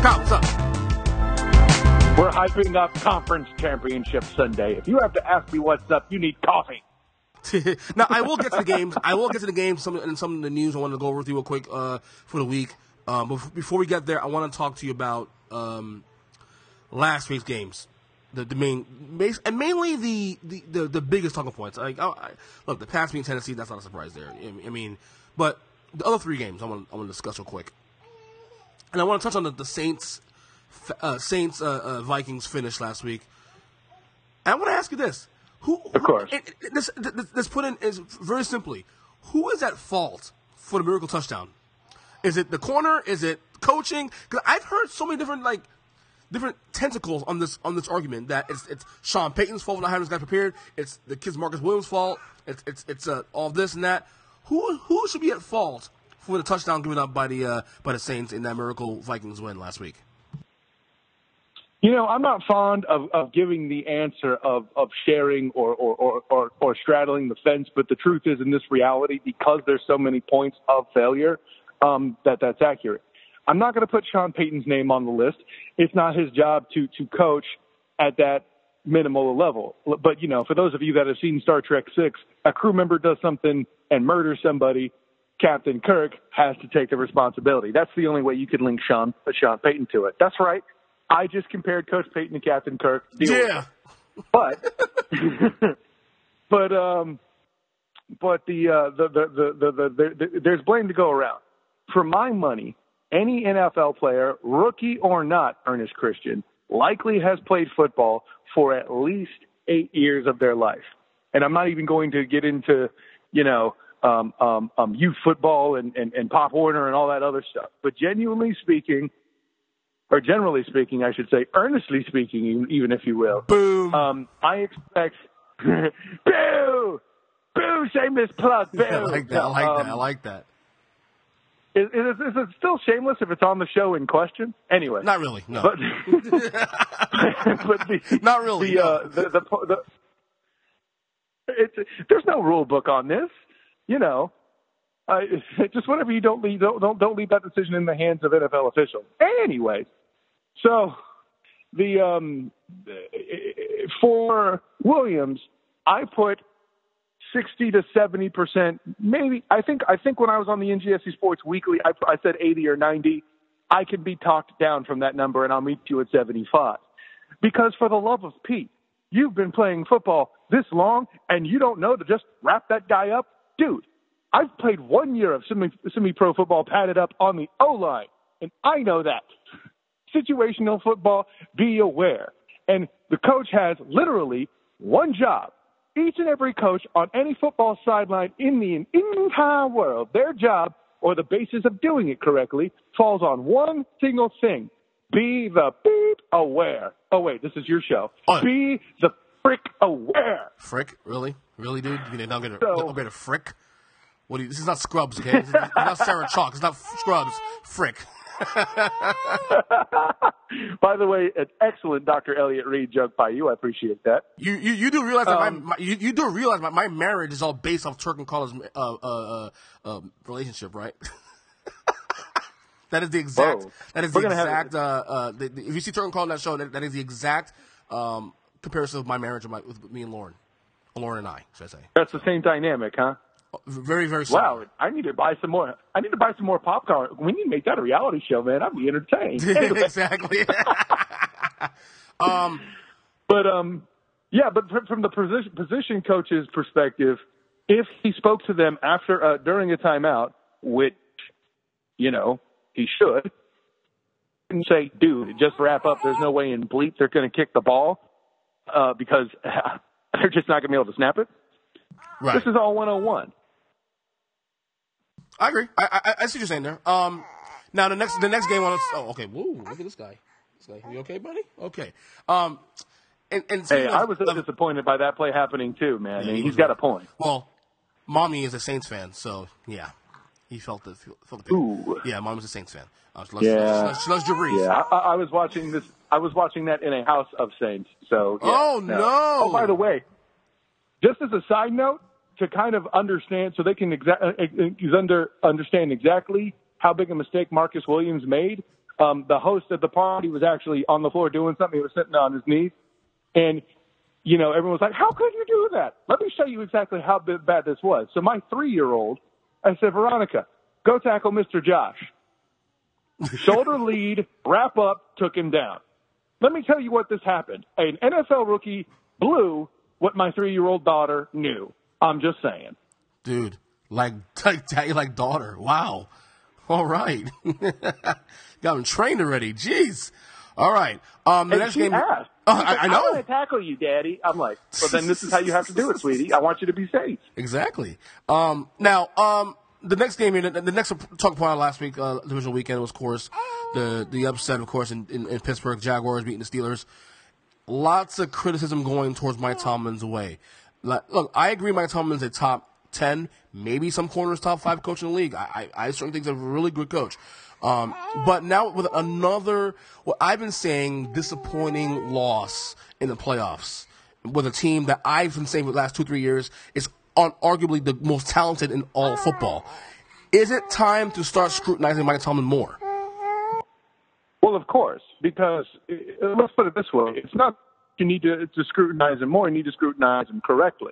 Kyle, what's up? We're hyping up Conference Championship Sunday. If you have to ask me what's up, you need coffee. Now, I will get to the games. Some of the news I wanted to go over with you real quick for the week. But before we get there, I want to talk to you about last week's games. Mainly the biggest talking points. Look, the Pats being Tennessee, that's not a surprise there. I mean, but the other three games I want to discuss real quick. And I want to touch on the Saints Vikings finish last week. And I want to ask you this. Of course. This put in is very simply, who is at fault for the miracle touchdown? Is it the corner? Is it coaching? Because I've heard so many different tentacles on this argument that it's Sean Payton's fault for not having this guy prepared. It's the kid's Marcus Williams' fault. It's all this and that. Who should be at fault for the touchdown given up by the Saints in that miracle Vikings win last week? You know, I'm not fond of giving the answer of sharing or straddling the fence, but the truth is, in this reality, because there's so many points of failure, that's accurate. I'm not going to put Sean Payton's name on the list. It's not his job to coach at that minimal level. But, you know, for those of you that have seen Star Trek VI, a crew member does something and murders somebody, Captain Kirk has to take the responsibility. That's the only way you could link Sean Payton to it. That's right. I just compared Coach Payton to Captain Kirk. Yeah. But there's blame to go around. For my money, any NFL player, rookie or not, Ernest Christian, likely has played football for at least 8 years of their life. And I'm not even going to get into, youth football and Pop Warner and all that other stuff. But generally speaking, I should say, earnestly speaking, even if you will. Boom. I expect boo, shameless plug, boo. I like that. Is it still shameless if it's on the show in question? Anyway. Not really, no. But not really. There's no rule book on this, you know. Just whatever you don't leave that decision in the hands of NFL officials. Anyways, so for Williams, I put 60 to 70%, maybe. I think when I was on the NGSC Sports Weekly, I said 80 or 90. I can be talked down from that number, and I'll meet you at 75. Because for the love of Pete, you've been playing football this long, and you don't know to just wrap that guy up? Dude, I've played 1 year of semi-pro football padded up on the O-line, and I know that. Situational football, be aware. And the coach has literally one job. Each and every coach on any football sideline in the entire world, their job, or the basis of doing it correctly, falls on one single thing. Be the beep aware. Oh, wait, this is your show. Oh. Be the frick aware. Frick? Really? Really, dude? You now get a frick? This is not Scrubs, okay? This is not Sarah Chalk. It's not Scrubs. Frick. By the way, an excellent Dr. Elliott Reed joke by you. I appreciate that. You do realize that you do realize my marriage is all based off Turk and Carla's relationship, right? That is the exact. Whoa. That is the exact. If you see Turk and Carla on that show, that is the exact comparison of my marriage with me and Lauren, or Lauren and I, should I say? That's the same dynamic, huh? Very, very similar. Wow, I need to buy some more. I need to buy some more popcorn. We need to make that a reality show, man. I'd be entertained. Anyway. Exactly. But from the position coach's perspective, if he spoke to them after during a timeout, which he should, and say, "Dude, just wrap up. There's no way in bleep they're going to kick the ball because they're just not going to be able to snap it." Right. This is all 101. I agree. I see what you're saying there. Now the next game on. Oh, okay. Woo! Look at this guy. You okay, buddy? Okay. Hey, I was disappointed by that play happening too, man. Yeah, he's got a point. Well, mommy is a Saints fan, so yeah, he felt the Ooh. Yeah, mom was a Saints fan. She loves Drew Brees. Yeah, I was watching this. I was watching that in a house of Saints. So. Yeah, oh no! Oh, by the way, just as a side note, to kind of understand, so they can understand exactly how big a mistake Marcus Williams made. The host at the party was actually on the floor doing something. He was sitting on his knees. And, everyone was like, how could you do that? Let me show you exactly how bad this was. So my 3-year-old, I said, Veronica, go tackle Mr. Josh. Shoulder lead, wrap up, took him down. Let me tell you what this happened. An NFL rookie blew what my 3-year-old daughter knew. I'm just saying. Dude, like daughter. Wow. All right. Got him trained already. Jeez. All right. The next she game. Asked. I know. I want to tackle you, Daddy. I'm like, well, then this is how you have to do it, sweetie. I want you to be safe. Exactly. Now, the next game, the next talk point last week, divisional weekend was, of course, the upset, of course, in Pittsburgh, Jaguars beating the Steelers. Lots of criticism going towards Mike Tomlin's way. Look, I agree Mike Tomlin's a top 10, maybe some corners top 5 coach in the league. I certainly think he's a really good coach. But now with another, what I've been saying, disappointing loss in the playoffs with a team that I've been saying for the last 2-3 years is arguably the most talented in all football. Is it time to start scrutinizing Mike Tomlin more? Well, of course, because let's put it this way. It's not you need to scrutinize him more. You need to scrutinize him correctly,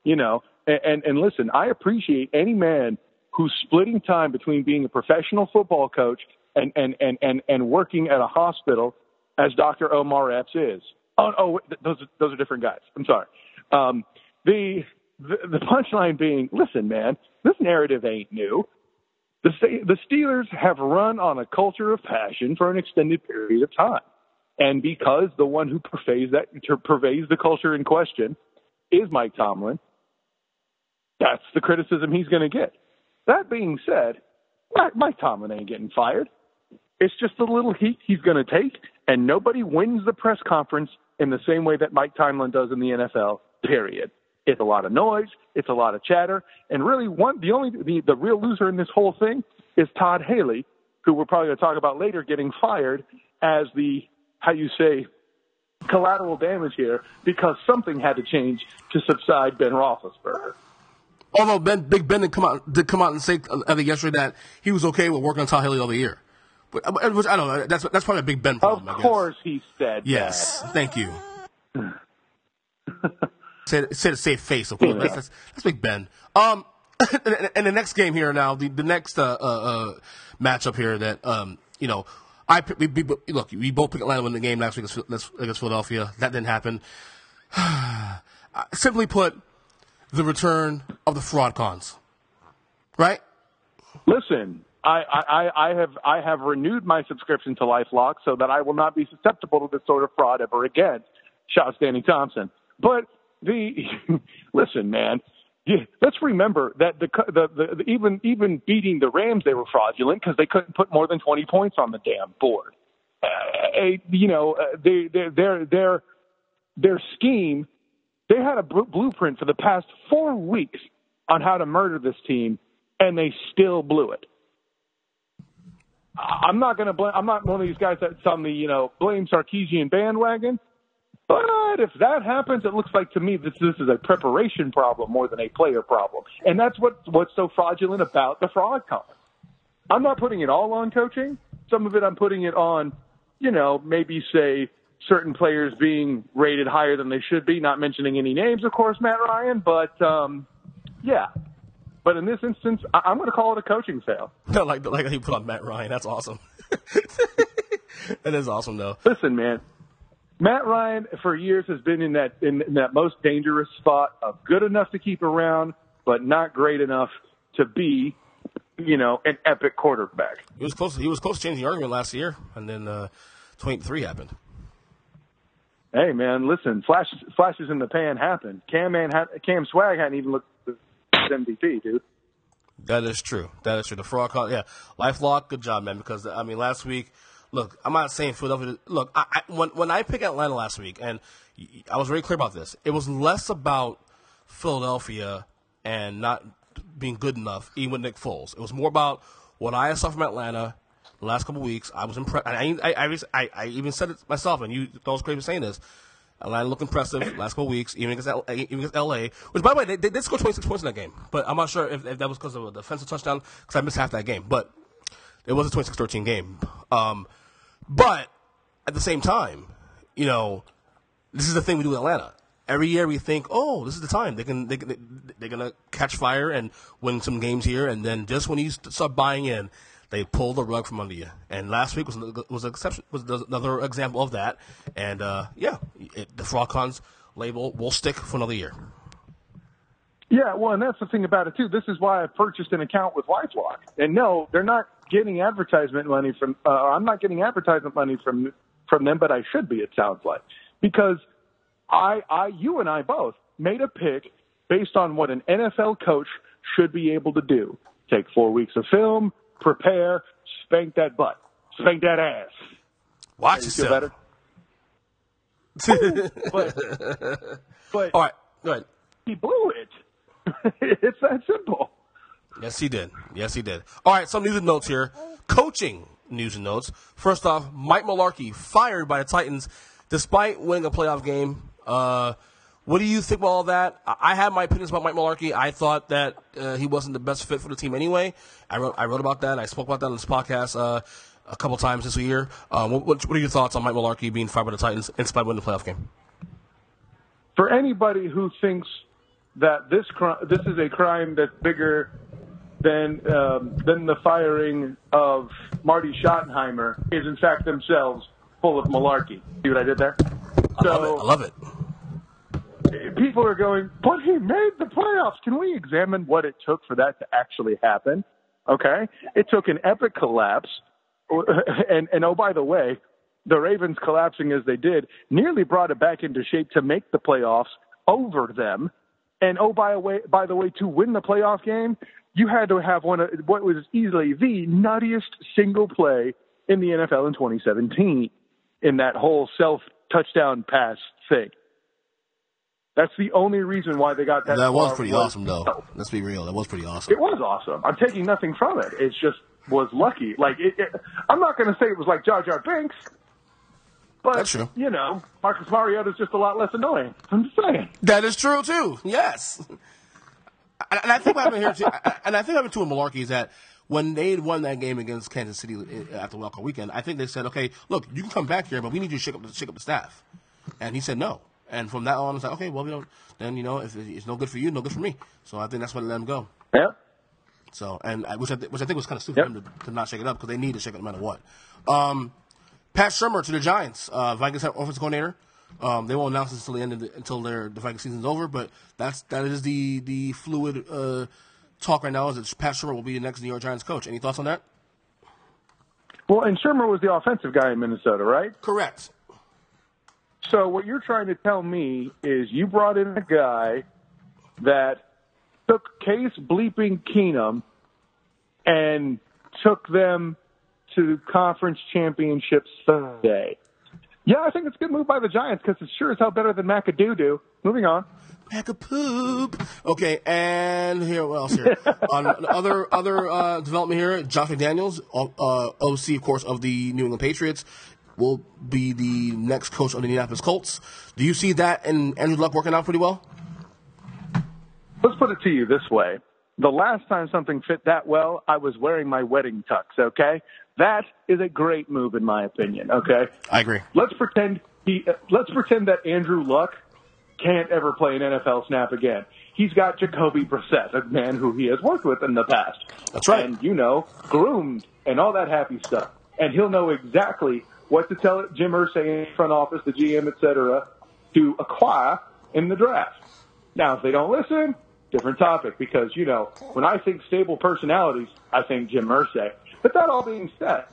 And listen, I appreciate any man who's splitting time between being a professional football coach and working at a hospital, as Dr. Omar Epps is. Oh, those are different guys. I'm sorry. The punchline being, listen, man, this narrative ain't new. The Steelers have run on a culture of passion for an extended period of time. And because the one who pervades the culture in question is Mike Tomlin, that's the criticism he's going to get. That being said, Mike Tomlin ain't getting fired. It's just a little heat he's going to take, and nobody wins the press conference in the same way that Mike Tomlin does in the NFL, period. It's a lot of noise. It's a lot of chatter. And really, the real loser in this whole thing is Todd Haley, who we're probably going to talk about later, getting fired as the, collateral damage here because something had to change to subside Ben Roethlisberger. Although Big Ben did come out and say yesterday that he was okay with working on Todd Haley all the year. Which I don't know. That's probably a Big Ben problem. Of course he said yes, that. Thank you. Said a safe face. Of course. That's Big Ben. And the next game here now, the next matchup here that we both picked Atlanta to win the game last week against Philadelphia. That didn't happen. Simply put, the return of the fraud cons. Right? Listen, I have renewed my subscription to LifeLock so that I will not be susceptible to this sort of fraud ever again. Shout out Danny Thompson. But listen, man. Yeah, let's remember that even beating the Rams, they were fraudulent because they couldn't put more than 20 points on the damn board. Their scheme, they had a blueprint for the past 4 weeks on how to murder this team, and they still blew it. I'm not going to blame. I'm not one of these guys that's on the blame Sarkisian bandwagon. But if that happens, it looks like to me this is a preparation problem more than a player problem. And that's what's so fraudulent about the fraud con. I'm not putting it all on coaching. Some of it I'm putting it on, maybe say certain players being rated higher than they should be, not mentioning any names, of course, Matt Ryan. But, yeah. But in this instance, I'm going to call it a coaching fail. No, like how you put on Matt Ryan. That's awesome. That is awesome, though. Listen, man. Matt Ryan, for years, has been in that most dangerous spot of good enough to keep around, but not great enough to be, an epic quarterback. He was close to changing the argument last year, and then 23 happened. Hey, man, listen, flashes in the pan happened. Cam Swag hadn't even looked at the MVP, dude. That is true. The fraud call, yeah. LifeLock, good job, man, because, last week, look, I'm not saying Philadelphia. Look, when I picked Atlanta last week, and I was very clear about this, it was less about Philadelphia and not being good enough, even with Nick Foles. It was more about what I saw from Atlanta the last couple of weeks. I was impressed. I even said it myself, and you thought I was crazy for saying this. Atlanta looked impressive last couple of weeks, even against LA. Which, by the way, they did score 26 points in that game. But I'm not sure if that was because of a defensive touchdown, because I missed half that game. But it was a 26-13 game. But at the same time, this is the thing we do in Atlanta. Every year we think, oh, this is the time they're gonna catch fire and win some games here, and then just when you start buying in, they pull the rug from under you. And last week was another example of that. And the FraudCons label will stick for another year. Yeah, well, and that's the thing about it too. This is why I purchased an account with LifeLock. And no, they're not getting advertisement money from. I'm not getting advertisement money from them, but I should be. It sounds like, because you and I both made a pick based on what an NFL coach should be able to do. Take 4 weeks of film, prepare, spank that butt, spank that ass. Watch yourself. Feel better? but all right, go ahead. He blew it. It's that simple. Yes, he did. All right, some news and notes here. Coaching news and notes. First off, Mike Mularkey fired by the Titans despite winning a playoff game. What do you think about all that? I have my opinions about Mike Mularkey. I thought that he wasn't the best fit for the team anyway. I wrote about that. I spoke about that on this podcast a couple times this year. What are your thoughts on Mike Mularkey being fired by the Titans in spite of winning the playoff game? For anybody who thinks that this is a crime that's bigger than the firing of Marty Schottenheimer, is in fact themselves full of malarkey. See what I did there? I love it. People are going, but he made the playoffs. Can we examine what it took for that to actually happen? Okay? It took an epic collapse. And oh, by the way, the Ravens collapsing as they did nearly brought it back into shape to make the playoffs over them. And oh, by the way, to win the playoff game, you had to have one of what was easily the nuttiest single play in the NFL in 2017 in that whole self-touchdown pass thing. That's the only reason why they got that. That was pretty awesome, though. Let's be real. That was pretty awesome. It was awesome. I'm taking nothing from it. It just was lucky. Like I'm not going to say it was like Jar Jar Binks, but that's true. Marcus Mariota's just a lot less annoying. I'm just saying. That is true too. Yes. And I think what happened here too. And I think what happened too with Mularkey is that when they had won that game against Kansas City after Wild Card Weekend, I think they said, "Okay, look, you can come back here, but we need you to shake up the staff." And he said no. And from that on, it's like, okay, well, we don't. Then if it's no good for you, no good for me. So I think that's why they let him go. Yeah. So which I think was kind of stupid for them to not shake it up because they need to shake it no matter what. Pat Shurmur to the Giants, Vikings offensive coordinator. They won't announce it until the end until the Vikings season's over. But that is the fluid talk right now is that Pat Shurmur will be the next New York Giants coach. Any thoughts on that? Well, and Shurmur was the offensive guy in Minnesota, right? Correct. So what you're trying to tell me is you brought in a guy that took Case bleeping Keenum and took them to conference championship Sunday. Yeah, I think it's a good move by the Giants because it's sure as hell better than McAdoo. Moving on. Macapoop. Okay, and here, what else here? Other development here, Josh McDaniels, OC, of course, of the New England Patriots, will be the next coach of the Indianapolis Colts. Do you see that and Andrew Luck working out pretty well? Let's put it to you this way. The last time something fit that well, I was wearing my wedding tux, okay? That is a great move in my opinion, okay? I agree. Let's pretend that Andrew Luck can't ever play an NFL snap again. He's got Jacoby Brissett, a man who he has worked with in the past. That's right. And, groomed and all that happy stuff. And he'll know exactly what to tell Jim Irsay in front office, the GM, et cetera, to acquire in the draft. Now, if they don't listen, different topic, because, when I think stable personalities, I think Jim Irsay. But that all being said,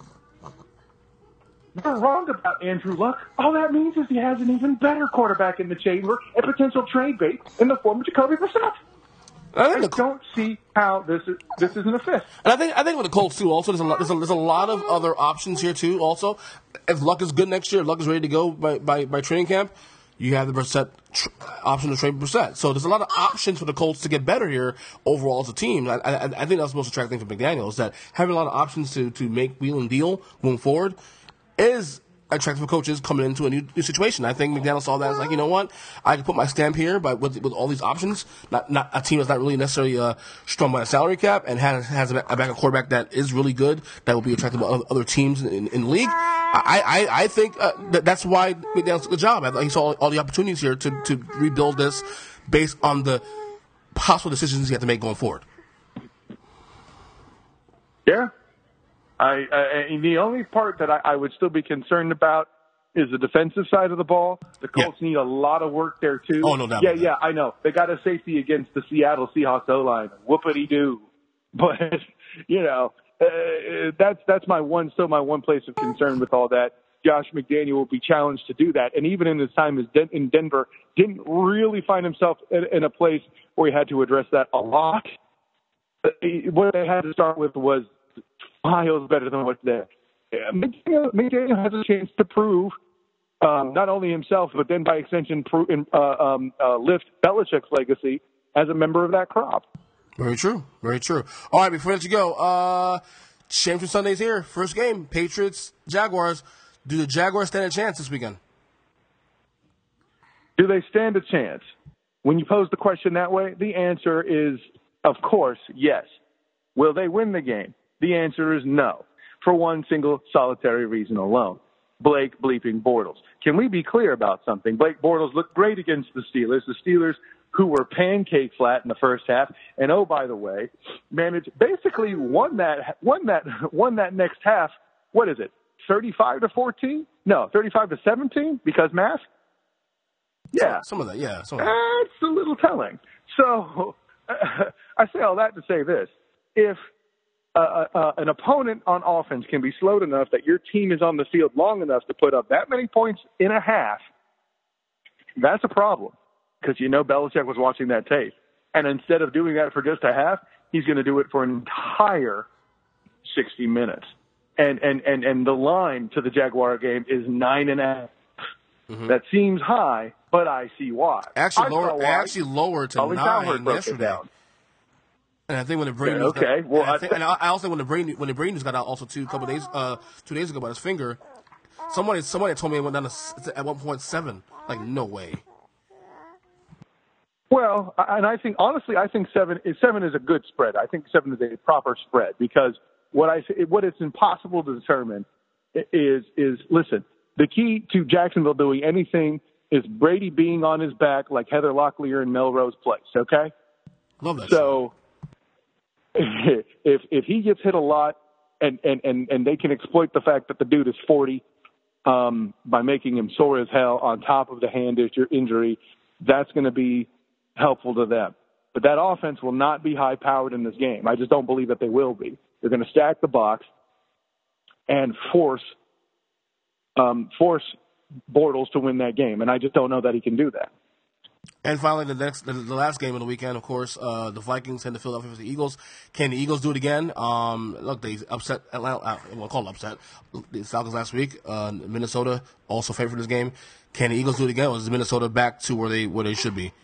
you're wrong about Andrew Luck. All that means is he has an even better quarterback in the chamber and potential trade bait in the form of Jacoby Brissett. I don't see how this isn't a fit. And I think with the Colts too. Also, there's a lot of other options here too. Also, if Luck is good next year, Luck is ready to go by training camp. You have the Brissett option to trade Brissett. So there's a lot of options for the Colts to get better here overall as a team. I think that's the most attractive thing for McDaniel is that having a lot of options to make wheel and deal moving forward is attractive for coaches coming into a new situation. I think McDaniel saw that as like, you know what, I can put my stamp here, but with all these options, not a team that's not really necessarily strung by a salary cap and has a backup quarterback that is really good, that will be attractive to other teams in the league. I think that's why McDaniel's a good job. I think he saw all the opportunities here to rebuild this based on the possible decisions he had to make going forward. Yeah. The only part that I would still be concerned about is the defensive side of the ball. The Colts need a lot of work there, too. Oh, no doubt. Yeah, I know. They got a safety against the Seattle Seahawks O-line. Whoopity-doo. But, that's my one place of concern with all that. Josh McDaniel will be challenged to do that. And even in his time in Denver, didn't really find himself in a place where he had to address that a lot. What they had to start with was miles better than what's there. McDaniel has a chance to prove not only himself, but then by extension lift Belichick's legacy as a member of that crop. Very true. Very true. All right, before I let you go, Championship Sunday's here. First game, Patriots, Jaguars. Do the Jaguars stand a chance this weekend? Do they stand a chance? When you pose the question that way, the answer is, of course, yes. Will they win the game? The answer is no, for one single solitary reason alone. Blake bleeping Bortles. Can we be clear about something? Blake Bortles looked great against the Steelers who were pancake flat in the first half, and oh, by the way, basically won that next half. What is it? 35-14? No, 35-17 because math. Yeah, some of that. Yeah, it's a little telling. So I say all that to say this: if an opponent on offense can be slowed enough that your team is on the field long enough to put up that many points in a half, that's a problem. Because Belichick was watching that tape. And instead of doing that for just a half, he's going to do it for an entire 60 minutes. And the line to the Jaguar game is 9.5. Mm-hmm. That seems high, but I see why. Actually lower to 9 yesterday. And I think when the brain news I also when the brain news got out also 2 days ago about his finger, somebody told me it went down to at 1.7. Like, no way. Well, and I think 7 is a good spread. I think 7 is a proper spread because what it's impossible to determine is listen, the key to Jacksonville doing anything is Brady being on his back like Heather Locklear in Melrose Place, okay? Love that. So if he gets hit a lot and they can exploit the fact that the dude is 40 by making him sore as hell on top of the hand injury, that's going to be helpful to them. But that offense will not be high-powered in this game. I just don't believe that they will be. They're going to stack the box and force Bortles to win that game, and I just don't know that he can do that. And finally, the last game of the weekend, of course, the Vikings and the Philadelphia Eagles. Can the Eagles do it again? Look, they upset Atlanta. We'll call it upset. The Falcons last week. Minnesota also favored this game. Can the Eagles do it again, or is Minnesota back to where they should be?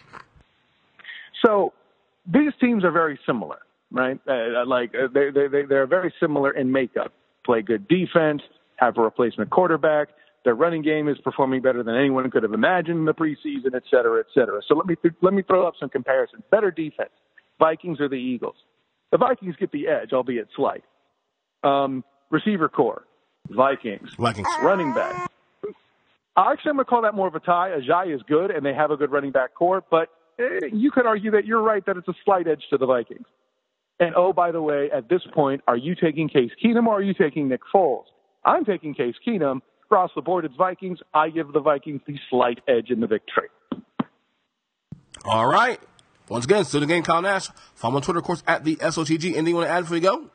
So these teams are very similar, right? They're very similar in makeup. Play good defense, have a replacement quarterback. Their running game is performing better than anyone could have imagined in the preseason, et cetera, et cetera. So let me throw up some comparisons. Better defense, Vikings or the Eagles? The Vikings get the edge, albeit slight. Receiver core, Vikings. Running back. Actually, I'm going to call that more of a tie. Ajayi is good, and they have a good running back core, but you could argue that you're right that it's a slight edge to the Vikings. And, oh, by the way, at this point, are you taking Case Keenum or are you taking Nick Foles? I'm taking Case Keenum. Across the board, it's Vikings. I give the Vikings the slight edge in the victory. All right. Once again, still the game, Kyle Nash. Follow me on Twitter, of course, at the SOTG. Anything you want to add before you go?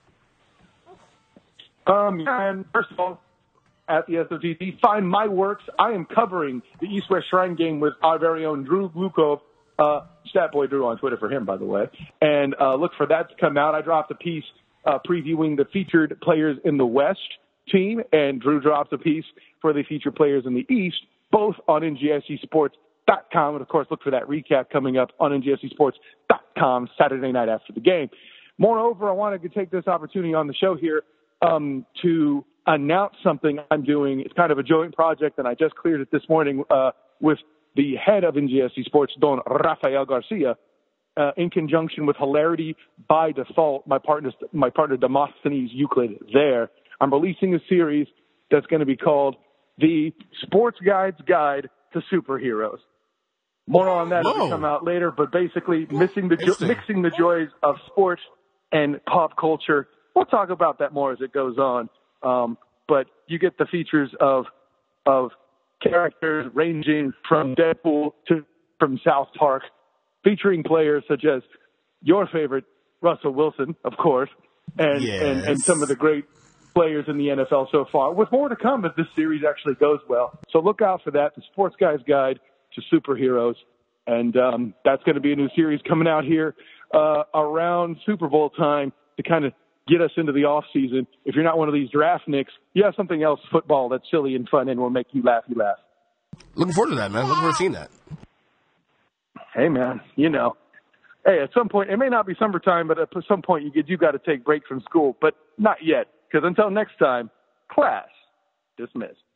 And first of all, at the SOTG, find my works. I am covering the East-West Shrine game with our very own Drew Glukov, Statboy Drew on Twitter for him, by the way. And look for that to come out. I dropped a piece previewing the featured players in the West team, and Drew drops a piece for the featured players in the East, both on NGSCSports.com. And, of course, look for that recap coming up on NGSCSports.com Saturday night after the game. Moreover, I wanted to take this opportunity on the show here to announce something I'm doing. It's kind of a joint project, and I just cleared it this morning with the head of NGSC Sports, Don Rafael Garcia, in conjunction with Hilarity by Default, my partner Demosthenes Euclid there. I'm releasing a series that's going to be called The Sports Guide's Guide to Superheroes. More on that as we come out later, but basically mixing the joys of sports and pop culture. We'll talk about that more as it goes on. But you get the features of characters ranging from Deadpool to from South Park, featuring players such as your favorite Russell Wilson, of course, and some of the great players in the NFL so far, with more to come if this series actually goes well. So look out for that, The Sports Guy's Guide to Superheroes. And that's going to be a new series coming out here around Super Bowl time to kind of get us into the off season. If you're not one of these draft nicks, you have something else football that's silly and fun and will make you laugh. Looking forward to that, man. Looking forward to seeing that. Hey, man, hey, at some point, it may not be summertime, but at some point you got to take breaks from school, but not yet, because until next time, class dismissed.